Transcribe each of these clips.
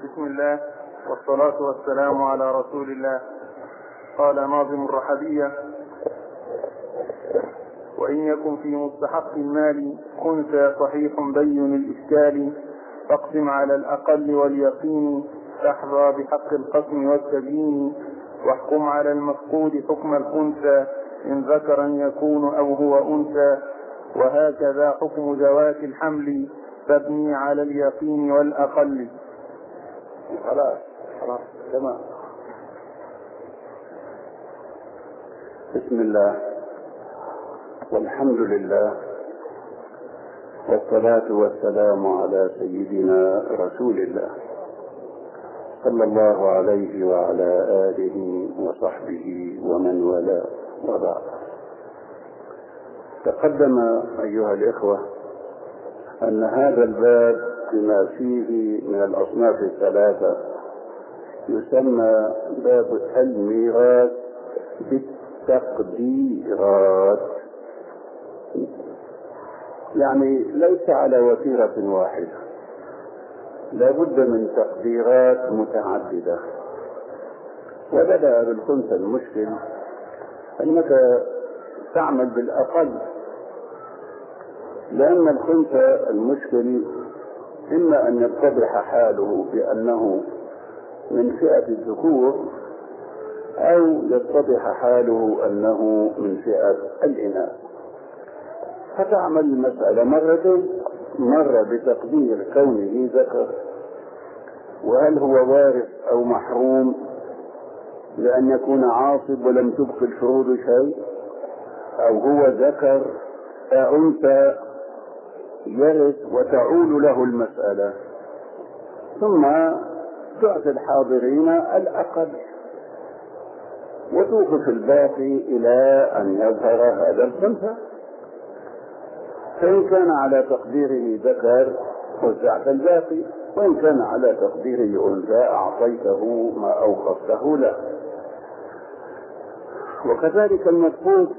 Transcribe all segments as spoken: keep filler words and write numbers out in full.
بسم الله والصلاة والسلام على رسول الله. قال ناظم الرحبية: وإن يكن في مستحق المال خنثى صحيح بين الإشكال، فاقسم على الأقل واليقين، تحظى بحق القسم والتبيين، واحكم على المفقود حكم الخنثى، إن ذكرا يكون أو هو أنثى، وهكذا حكم ذوات الحمل، تبني على اليقين والأقل. خلاص خلاص تمام. بسم الله والحمد لله والصلاة والسلام على سيدنا رسول الله صلى الله عليه وعلى آله وصحبه ومن والاه، وبعد. تقدم أيها الإخوة أن هذا الباب بما فيه من الأصناف الثلاثة يسمى باب الميراث بالتقديرات، يعني ليس على وتيرة واحدة، لا بد من تقديرات متعددة. وبدأ بالخنثى المشكل أنك تعمل بالأقل، لأن الخنثى المشكل إما أن يتضح حاله بأنه من فئة الذكور، أو يتضح حاله أنه من فئة الإناث، فتعمل المسألة مرتين: مرة بتقدير كونه ذكر، وهل هو وارث أو محروم لأن يكون عاصب ولم تبق الفروض شيء، أو هو ذكر أنثى يرث وتعول له المسألة، ثم تعطي الحاضرين الأقل وتوقف الباقي إلى أن يظهر هذا الخنثى. فإن كان على تقديره ذكر وزعت الباقي، وإن كان على تقديره أنثى أعطيته ما أوقفته له. وكذلك المفقود،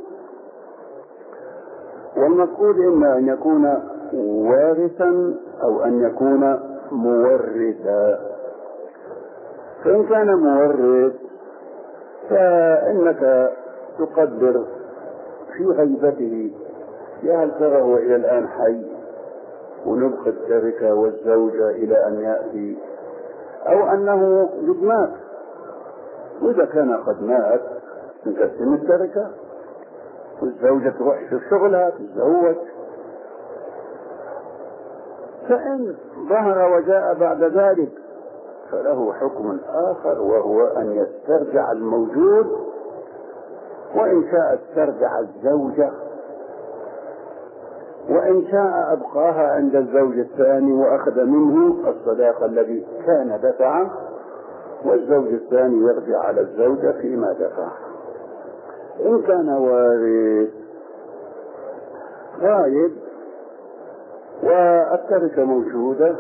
والمفقود إما أن يكون وارثا أو أن يكون مورثا. فإن كان مورث فإنك تقدر في غيبته: يا هل ترى هو إلى الآن حي ونبقى التركة والزوجة إلى أن يأتي، أو أنه قد مات. وإذا كان قد مات نقسم التركة والزوجة تروح في شغلها تتزوج. فإن ظهر وجاء بعد ذلك فله حكم آخر، وهو أن يسترجع الموجود، وإن شاء استرجع الزوجة، وإن شاء أبقاها عند الزوج الثاني وأخذ منه الصداق الذي كان دفعه، والزوج الثاني يرجع على الزوجة فيما دفع. إن كان وارث غايب والتركة موجودة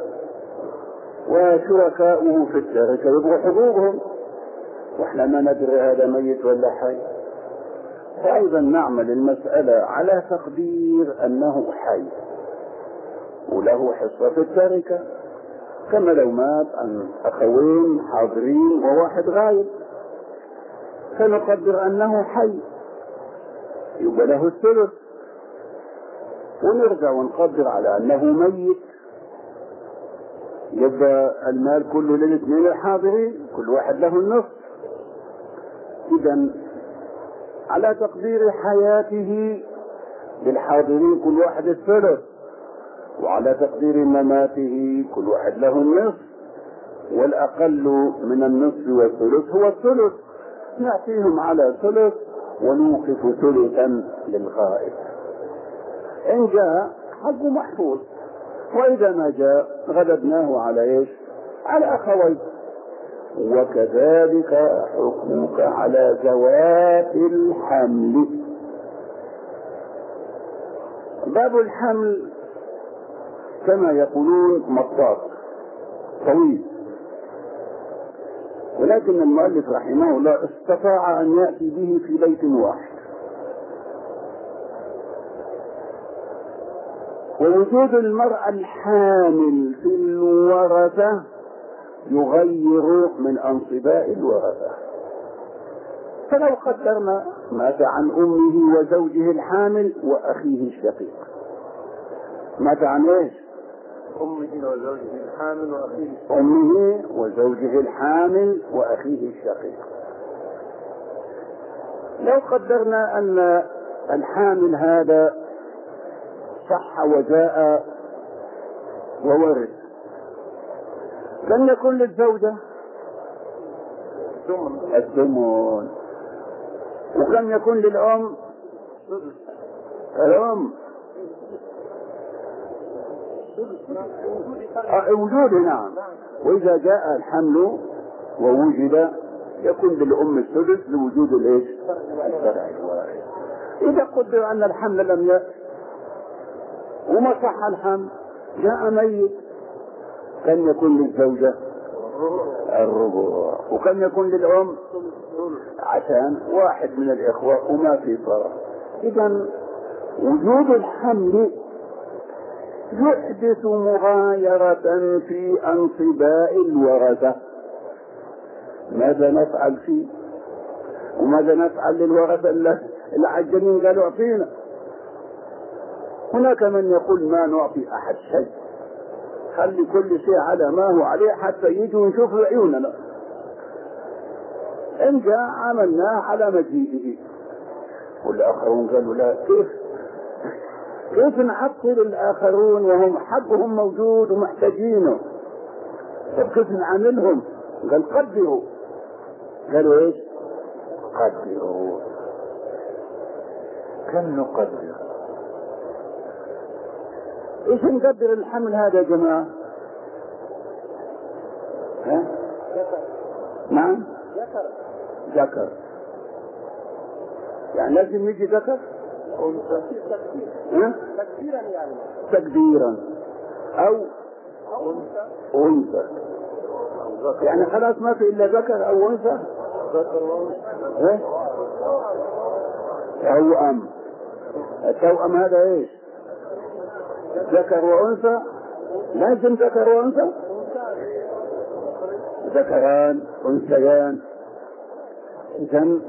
وشركاؤه في التركة يبغوا حقوقهم، واحنا ما ندري هذا ميت ولا حي، فأيضا نعمل المسألة على تقدير أنه حي وله حصة في التركة، كما لو مات عن أخوين حاضرين وواحد غايب، فنقدر أنه حي يبقى له الثلث، ونرجع ونقدر على أنه ميت يبقى المال كله للاثنين الحاضرين، كل واحد له النصف. إذن على تقدير حياته للحاضرين كل واحد الثلث، وعلى تقدير مماته كل واحد له النصف، والأقل من النصف والثلث هو الثلث، نعطيهم على ثلث ونوقف ثلثا للغائب. إن جاء حقه محفوظ، وإذا ما جاء غلبناه على إيش؟ على أخوين. وكذلك حكمك على ذوات الحمل. باب الحمل كما يقولون مطاط طويل، ولكن المؤلف رحمه الله استطاع أن يأتي به في بيت واحد. ووجود المرأة الحامل في الورثة يغير من أنصباء الورثة. فلو قدرنا مات عن أمه وزوجه الحامل وأخيه الشقيق، مات عن إيش؟ أمه وزوجه الحامل وأخيه الشقيق. أمه وزوجه الحامل وأخيه الشقيق. لو قدرنا أن الحامل هذا صح وجاء وورث، لن يكون للزوجة الثمن، وكم يكون للأم الأم وجود. نعم. وإذا جاء الحمل ووجد يكون للأم السدس لوجود الإيش؟ الفرع الوارث. إذا قدر أن الحمل لم ي... وما صح الحمل، جاء ميت، كم يكون للزوجة الربع، وكم يكون للأم عشان واحد من الإخوة وما في فرق. إذا وجود الحمل يحدث مغايرة في أنصباء الورثة. ماذا نفعل فيه؟ وماذا نفعل للورثة العجلين قالوا اعطينا؟ هناك من يقول ما نعطي أحد شيء، خلي كل شيء على ما هو عليه حتى يجوا نشوفوا عيوننا، إن جاء عملناه على مجيئه. والآخرون قالوا لا، كيف كيف نعطل الآخرون وهم حقهم موجود ومحتاجينه؟ طيب كيف نعاملهم؟ قال قدروا. قالوا ايش؟ قدروا. كم نقدر؟ ايش نقدر الحمل هذا يا جماعة؟ ها؟ نعم؟ ذكر. يعني لازم يجي ذكر؟ تكبيرا يعني تكبيرا او انثى، يعني خلاص ما في الا ذكر او انثى. ايه توأم. التوأم هذا ايش؟ ذكر وانثى، لازم ذكر وانثى، ذكران انثيان. اذا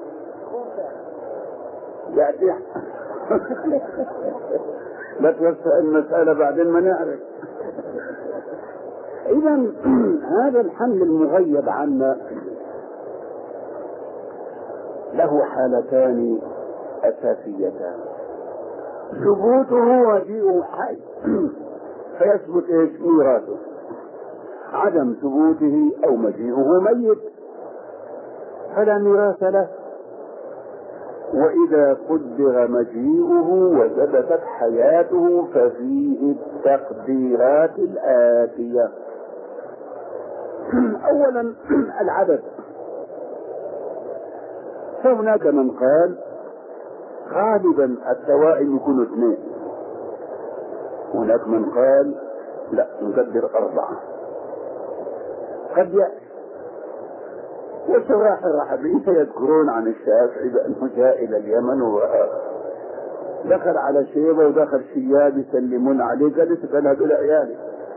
يأتي لا توسع المسألة بعدين ما نعرف. إذا هذا الحمل المغيب عنا له حالتان أساسيتان: ثبوته وجيء حي فيثبت ايش؟ ميراثه. عدم ثبوته أو مجيئه ميت فلا ميراث له. وإذا قدر مجيئه وثبتت حياته ففيه التقديرات الآتية. أولا العدد، فهناك من قال غالبا التوائم يكونوا اثنين، هناك من قال لا نقدر أربعة. قد يأتي والشراح الرحبين يذكرون عن الشافعي بأنه جاء إلى اليمن ودخل على شيبة ودخل شياب يسلمون عليه، قال اسأل هذول عيالي.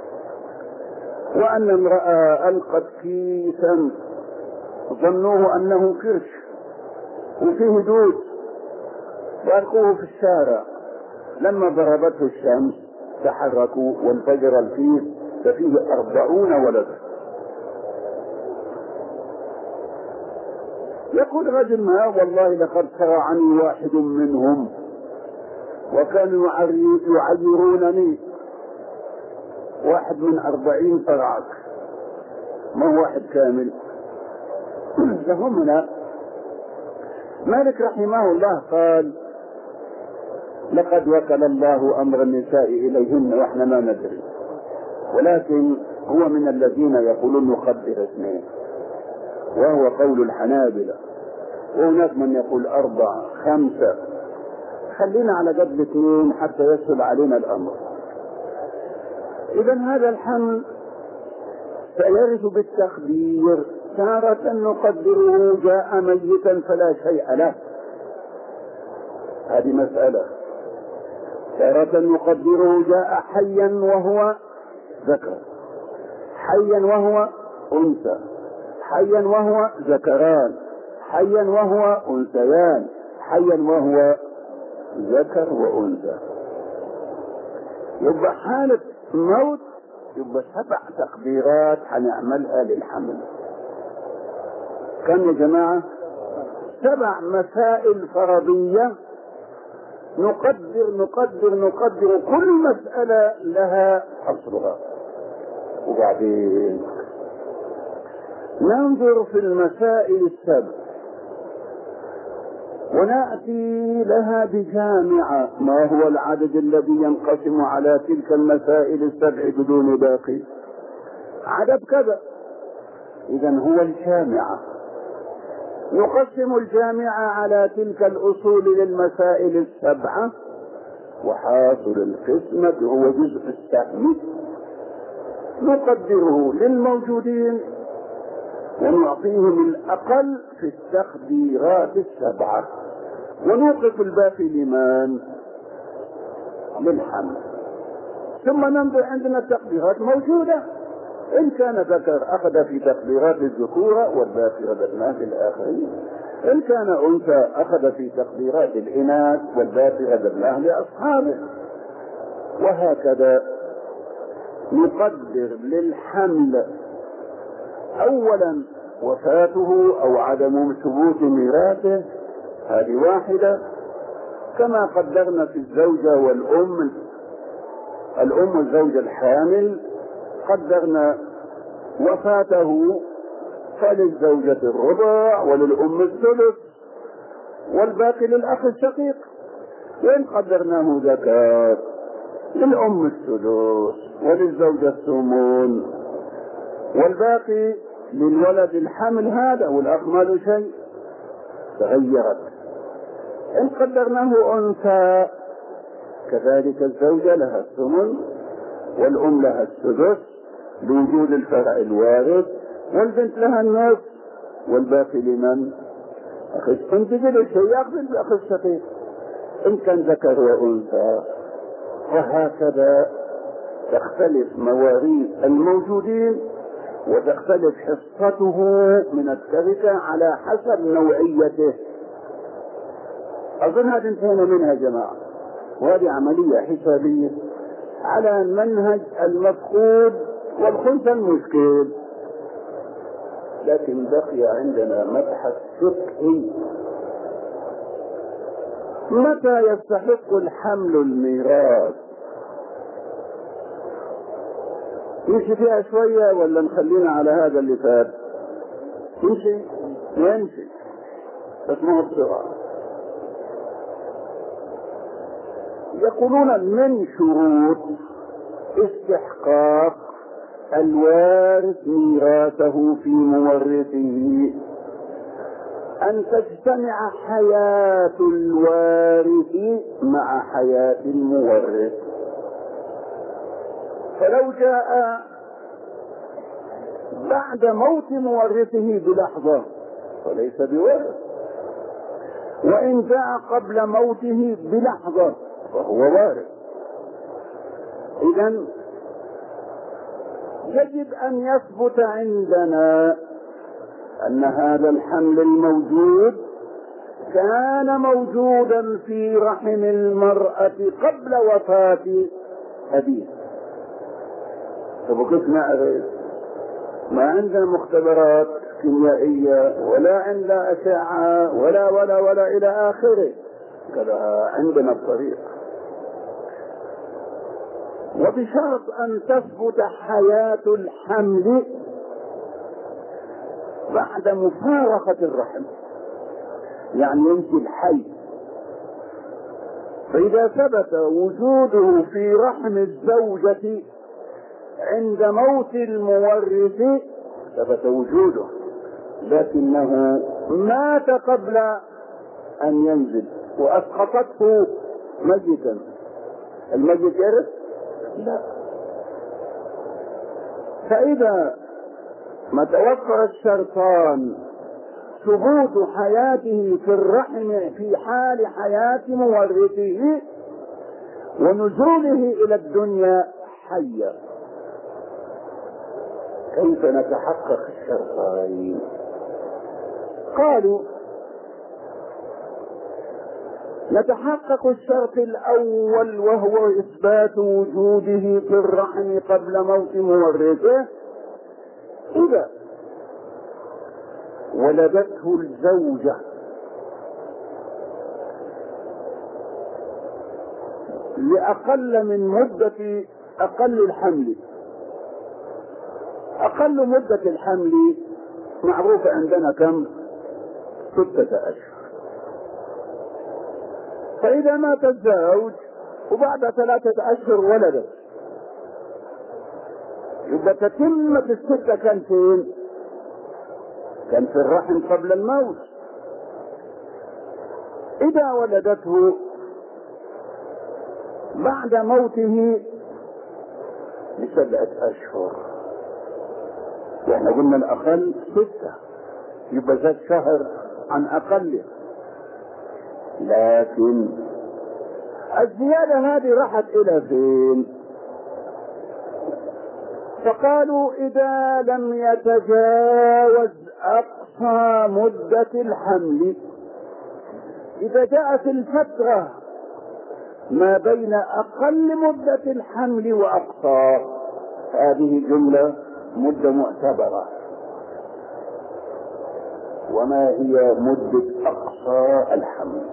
وأن امرأة ألقت كيسا ظنوه أنه كرش وفيه دود وألقوه في الشارع، لما ضربته الشمس تحركوا وانفجر الكيس ففيه أربعون ولدا. يقول رجل ما والله لقد صرعني واحد منهم وكانوا يعيرونني، واحد من أربعين صرعك، ما هو واحد كامل. فهمنا مالك رحمه الله قال لقد وكل الله أمر النساء إليهن وإحنا ما ندري، ولكن هو من الذين يقولون نقدر اثنين، وهو قول الحنابلة. وهناك من يقول أربعة خمسة، خلينا على قد اثنين حتى يسهل علينا الأمر. إذا هذا الحمل سيرث بالتقدير، تارة نقدره جاء ميتا فلا شيء له، هذه مسألة. تارة نقدره جاء حيا وهو ذكر، حيا وهو أنثى، حيا وهو ذكران، حيا وهو أنثيان، حيا وهو ذكر وأنثى. يبقى حالة موت يبقى سبع تقديرات هنعملها للحمل. كم يا جماعة؟ سبع مسائل فرضية نقدر نقدر نقدر كل مسألة لها حصرها، وبعدين ننظر في المسائل السبع ونأتي لها بجامعة ما هو العدد الذي ينقسم على تلك المسائل السبع بدون باقي، عدد كذا، إذا هو الجامعة. نقسم الجامعة على تلك الأصول للمسائل السبعة، وحاصل القسمة هو جزء السهم، نقدره للموجودين ونعطيهم الأقل في التقديرات السبعة، ونوقف الباقي لمن؟ للحمل. ثم ننظر عندنا التقديرات موجودة، إن كان ذكر أخذ في تقديرات الذكورة والباقي رددناه للآخرين، إن كان أنثى أخذ في تقديرات الإناث والباقي رددناه لأصحابه، وهكذا نقدر للحمل أولا وفاته أو عدم ثبوت ميراثه، هذه واحدة، كما قدرنا في الزوجة والأم، الأم والزوجة الحامل قدرنا وفاته فللزوجة الربع وللأم الثلث والباقي للأخ الشقيق، وإن قدرناه ذكر للأم الثلث وللزوجة الثمن والباقي للولد الحمل هذا والأخ ما له شيء، تغيرت. إن قدرناه أنثى كذلك الزوجة لها الثمن والأم لها السدس لوجود الفرع الوارث، والبنت لها النصف والباقي لمن؟ أخ إن تجد الشيء يأخذ الأخ الشقيق إن كان ذكر وأنثى، وهكذا تختلف مواريث الموجودين وتختلف حصته من التركة على حسب نوعيته. أظن هذه انتهينا منها جماعة، وهذه عملية حسابية على منهج المفقود والخنثى المشكل. لكن بقي عندنا مبحث فقهي، متى يستحق الحمل الميراث؟ يمشي فيها شوية ولا نخلينا على هذا اللي فات؟ يمشي يمشي بس ما هو بسرعة. يقولون من شروط استحقاق الوارث ميراثه في مورثه أن تجتمع حياة الوارث مع حياة المورث. فلو جاء بعد موت مورثه بلحظة فليس بوارث، وإن جاء قبل موته بلحظة فهو وارث. إذن يجب أن يثبت عندنا أن هذا الحمل الموجود كان موجودا في رحم المرأة قبل وفاة أبيه. فبقيت نعرف ما عندنا مختبرات كيميائية ولا عندنا أشعة ولا ولا ولا إلى آخره، كذا عندنا الطريق. وبشرط أن تثبت حياة الحمل بعد مفارقة الرحم، يعني يمشي الحي. فإذا ثبت وجوده في رحم الزوجة عند موت المورث ثبت وجوده، لكنه مات قبل أن ينزل وأسقطته ميتا، الميت يرث؟ لا. فإذا ما توفر الشرطان ثبوت حياته في الرحم في حال حياة مورثه ونزوله إلى الدنيا حيا، كيف نتحقق الشرطين؟ قالوا نتحقق الشرط الأول وهو إثبات وجوده في الرحم قبل موت مورثه إذا ولدته الزوجة لأقل من مدة أقل الحمل. أقل مدة الحمل معروفة عندنا كم؟ ستة أشهر. فإذا مات الزوج وبعد ثلاثة أشهر ولدت يبقى تتمة الستة كان فين؟ كان في الرحم قبل الموت. إذا ولدته بعد موته بسبعة أشهر، يعني قلنا الأقل ستة، يبقى زاد شهر عن أقله. لكن الزيادة هذه راحت إلى فين؟ فقالوا إذا لم يتجاوز أقصى مدة الحمل، إذا جاء في الفترة ما بين أقل مدة الحمل وأقصى، هذه جملة مدة معتبرة. وما هي مدة أقصى الحمل؟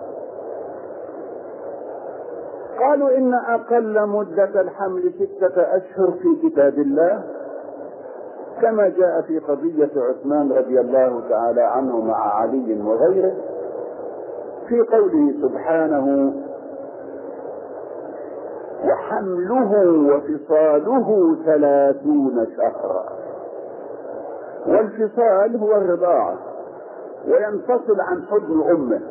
قالوا إن أقل مدة الحمل ستة أشهر في كتاب الله، كما جاء في قضية عثمان رضي الله تعالى عنه مع علي وغيره في قوله سبحانه: وحمله وفصاله ثلاثون شهرا. والفصال هو الرضاعة، وينفصل عن حضن أمه.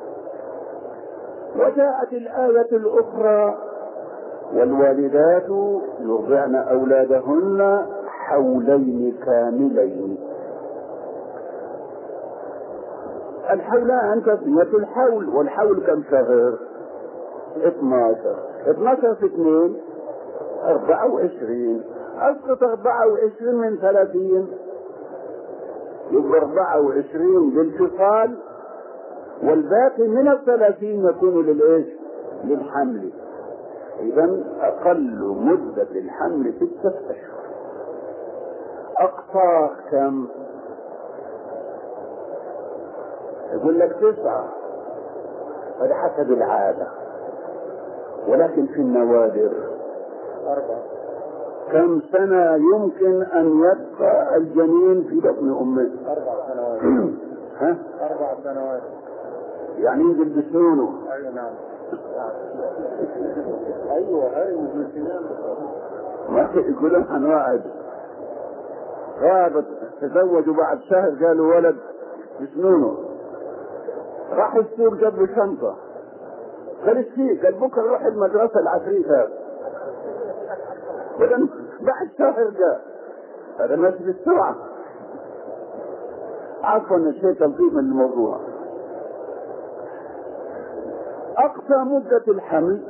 وجاءت الآية الأخرى: والوالدات يرضعن أولادهن حولين كاملين. الحولان تسمية الحول، والحول كم شهر؟ اثناشر. اثناشر في اثنين أربعة وعشرين. أسقط أربعة وعشرين من ثلاثين، يبقى أربعة وعشرين للفصال، والباقي من الثلاثين يكون للإيش؟ للحمل. إذن أقل مدة الحمل ستة أشهر. أقصى كم؟ يقول لك تسعة، هذا حسب العادة، ولكن في النوادر أربعة. كم سنة يمكن أن يبقى الجنين في بطن أمه؟ أربع سنوات. ها؟ أربع سنوات. يعني ينزل بسنونه. أيوة نعم. أيوة أيوة بسنونه. ما يقولون عن واحد غابت تزوجوا بعد شهر قالوا ولد بسنونه، راح السوق جاب له شنطة، قال ايش فيه؟ قال بكره روح المدرسة العفريتة. بعد شهر جاء. هذا ماشي بالسرعة. عفوا الشيء تلطيف من الموضوع. أقصى مدة الحمل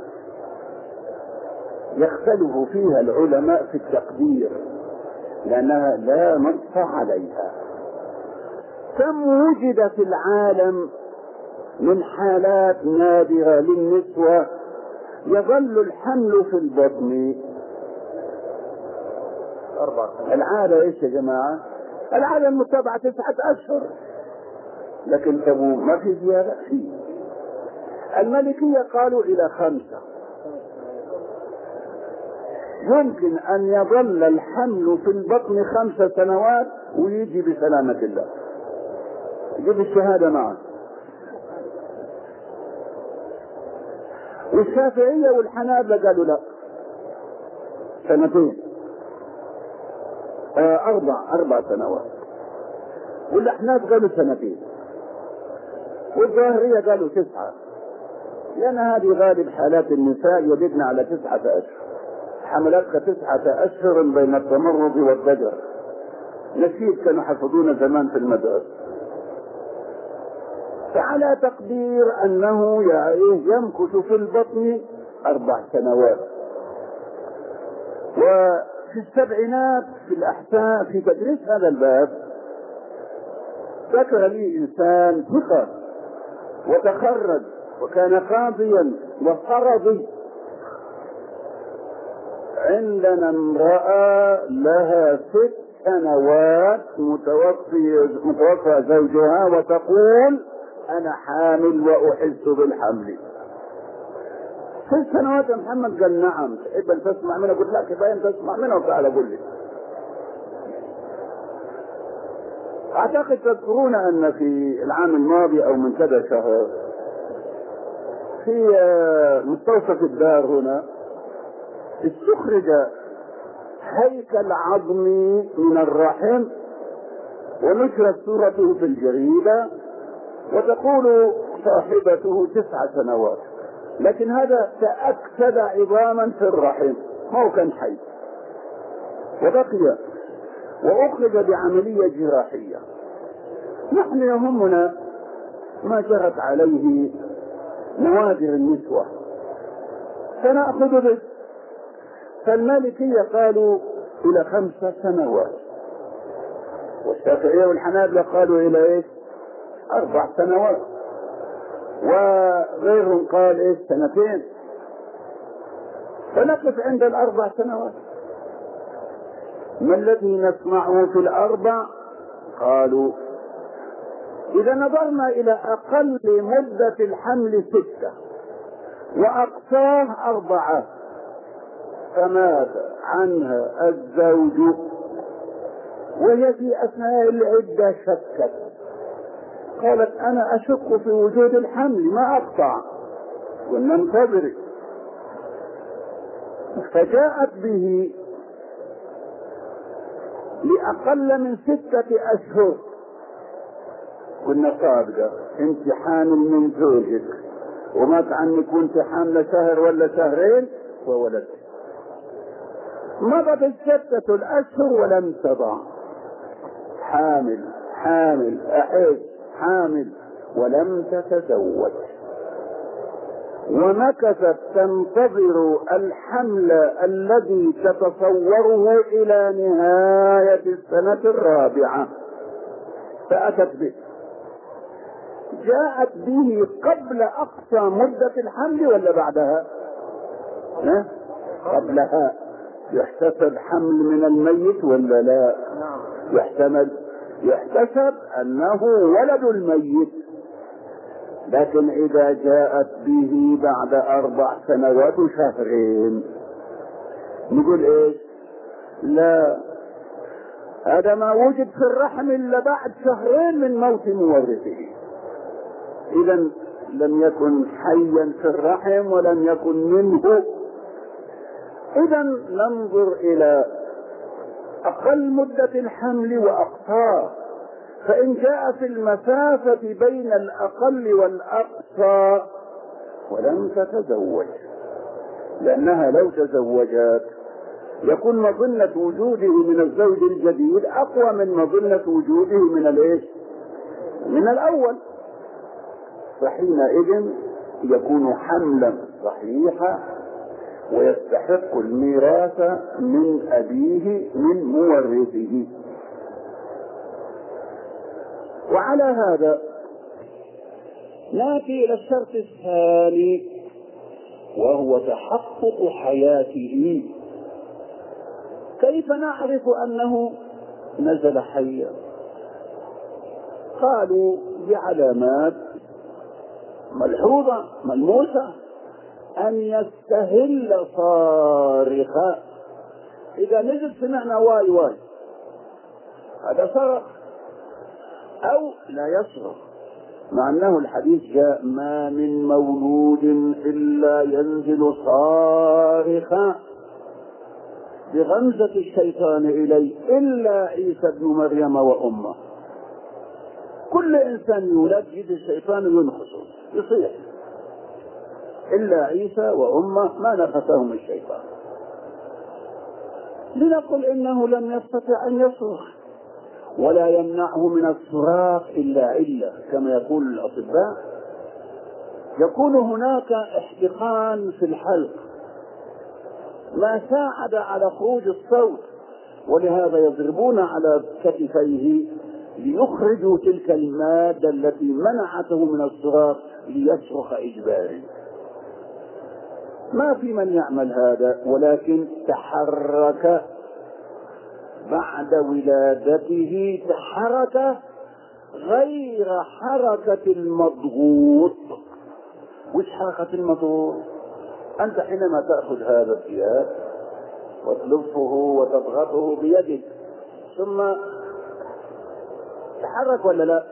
يختلف فيها العلماء في التقدير، لأنها لا نص عليها. كم وجد في العالم من حالات نادرة للنسوة يظل الحمل في البطن أربعة. العادة إيش يا جماعة؟ العادة المتبعة تسعة أشهر، لكن تبو ما في زيادة فيه. الملكية قالوا إلى خمسة. يمكن أن يظل الحمل في البطن خمس سنوات ويجي بسلامة الله، يجيب الشهادة معه. والشافعية والحنابلة قالوا لا، سنتين، آه أربع أربع سنوات. والأحناف قالوا سنتين، والظاهرية قالوا تسعة، لأن هذه غالب حالات النساء يلدن على تسعة أشهر. حملتها تسعة أشهر بين التمرد والضجر. نشيد كانوا حفظون زمان في المدرسة. فعلى تقدير أنه يمكث في البطن أربع سنوات. وفي في السبعينات في الأحساء في تدريس هذا الباب ذكر لي إنسان ثقة وتخرج وكان قاضيا وقرضي، عندنا امرأة لها ست سنوات متوفي متوفى زوجها وتقول أنا حامل وأحس بالحمل. ست سنوات يا محمد؟ قال نعم. تحب أن تسمع منه؟ قلت لا، كفاية أن تسمع منه وتعالى قل لي. أعتقد تذكرون أن في العام الماضي أو من كذا شهر في مستوصف الدار هنا استخرج هيكل عظمي من الرحم ونشرت صورته في الجريدة، وتقول صاحبته تسع سنوات، لكن هذا تأكد عظاما في الرحم، ما هو كان حي، وبقي وأخرج بعملية جراحية. نحن يهمنا ما جرت عليه نوادر النسوة فنأخذ به. فالمالكية قالوا إلى خمس سنوات، والشافعية والحنابلة قالوا إلى إيش؟ أربع سنوات، وغيرهم قال إيش؟ سنتين. فنقف عند الأربع سنوات. ما الذي نسمعه في الأربع؟ قالوا إذا نظرنا إلى أقل مدة الحمل ستة وأقصاه أربعة فمات عنها الزوج وهي في أثناء العدة شكت، قالت أنا أشك في وجود الحمل ما أقطع، قلنا انتظري. فجاءت به لأقل من ستة أشهر، قلنا صادقة انت حامل من زوجك ومات عنك كنت حاملة شهر ولا شهرين وولدت. مضت الستة الأشهر ولم تضع، حامل حامل أحس حامل ولم تتزوج، ومكثت تنتظر الحمل الذي تتصوره إلى نهاية السنة الرابعة فأتت به. جاءت به قبل أقصى مدة الحمل ولا بعدها؟ ها؟ قبلها. يحتسب حمل من الميت ولا لا؟ يحتمل يحتسب أنه ولد الميت، لكن إذا جاءت به بعد أربع سنوات وشهرين نقول إيش؟ لا، هذا ما وجد في الرحم إلا بعد شهرين من موت مورثه، إذا لم يكن حيا في الرحم ولم يكن منه. إذا ننظر إلى أقل مدة الحمل وأقصاه، فإن جاء في المسافة بين الأقل والأقصى ولم تتزوج، لأنها لو تزوجت يكون مظنة وجوده من الزوج الجديد أقوى من مظنة وجوده من الإيش؟ من الأول، فحينئذ يكون حملا صحيحا ويستحق الميراث من أبيه من مورثه. وعلى هذا نأتي إلى الشرط الثاني وهو تحقق حياته. كيف نعرف أنه نزل حيا؟ قالوا بعلامات ملحوظة ملموسة، أن يستهل صارخا. إذا نزل سمعنا واي واي هذا صرخ، أو لا يصرخ، مع أنه الحديث جاء ما من مولود إلا ينزل صارخا بغمزة الشيطان إليه إلا عيسى ابن مريم وأمه. كل إنسان يولد يجي الشيطان ينخسه يصيح، إلا عيسى وأمه ما نخسهم الشيطان. لنقل إنه لم يستطع أن يصرخ ولا يمنعه من الصراخ إلا علة كما يقول الأطباء، يكون هناك احتقان في الحلق ما ساعد على خروج الصوت، ولهذا يضربون على كتفيه ليخرجوا تلك المادة التي منعته من الصراخ ليصرخ إجباري. ما في من يعمل هذا، ولكن تحرك بعد ولادته، تحرك غير حركة المضغوط. وش حركة المضغوط؟ أنت حينما تأخذ هذا الثياب وتلفه وتضغطه بيدك ثم تحرك ولا لا؟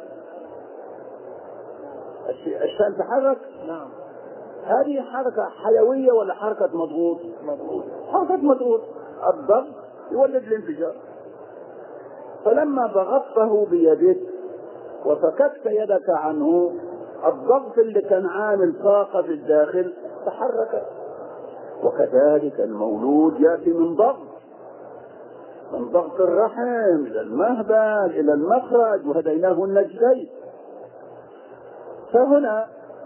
الشيء تحرك؟ نعم. هذه حركة حيوية ولا حركة مضغوط؟ مضغوط. حركة مضغوط. الضغط يولد الانفجار. فلما ضغطته بيدك وفككت يدك عنه، الضغط اللي كان عامل طاقة في الداخل تحرك. وكذلك المولود يأتي من ضغط، من ضغط الرحم إلى المهبل إلى المخرج، وهديناه النجدين. فهنا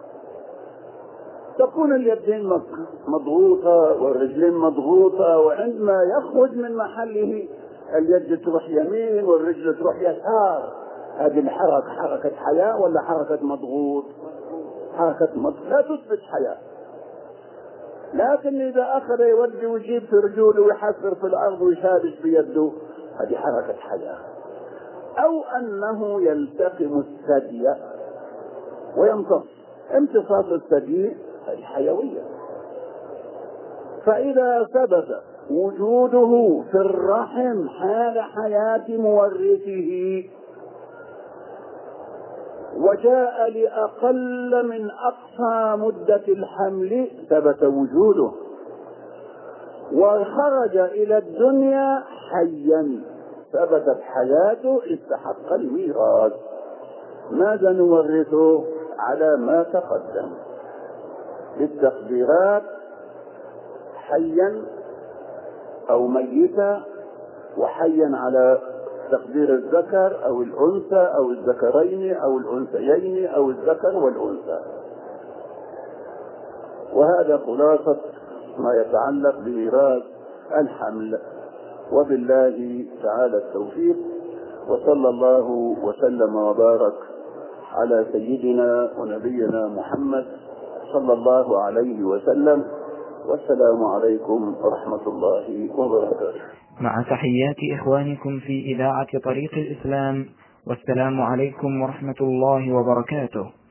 تكون اليدين مضغوطة والرجلين مضغوطة، وعندما يخرج من محله اليد تروح يمين والرجل تروح يسار. هذه الحركة حركة حياة ولا حركة مضغوط؟ حركة مضغوط لا تثبت حياة. لكن إذا أخذ يودي ويجيب في رجوله ويحفر في الأرض ويشابش بيده، هذه حركة حياة. أو أنه يلتقم الثدي ويمتص. امتصاص الثدي هذه حيوية. فإذا ثبت وجوده في الرحم حال حياة مورثه وجاء لأقل من أقصى مدة الحمل، ثبت وجوده وخرج إلى الدنيا حيا، ثبتت حياته، استحق الميراث. ماذا نورثه؟ على ما تقدم بالتقديرات: حيا أو ميتا، وحيا على تقدير الذكر أو الأنثى أو الذكرين أو الأنثيين أو الذكر والأنثى. وهذا خلاصة ما يتعلق بميراث الحمل. وبالله تعالى التوفيق، وصلى الله وسلم وبارك على سيدنا ونبينا محمد صلى الله عليه وسلم. والسلام عليكم ورحمة الله وبركاته. مع تحيات إخوانكم في إذاعة طريق الإسلام، والسلام عليكم ورحمة الله وبركاته.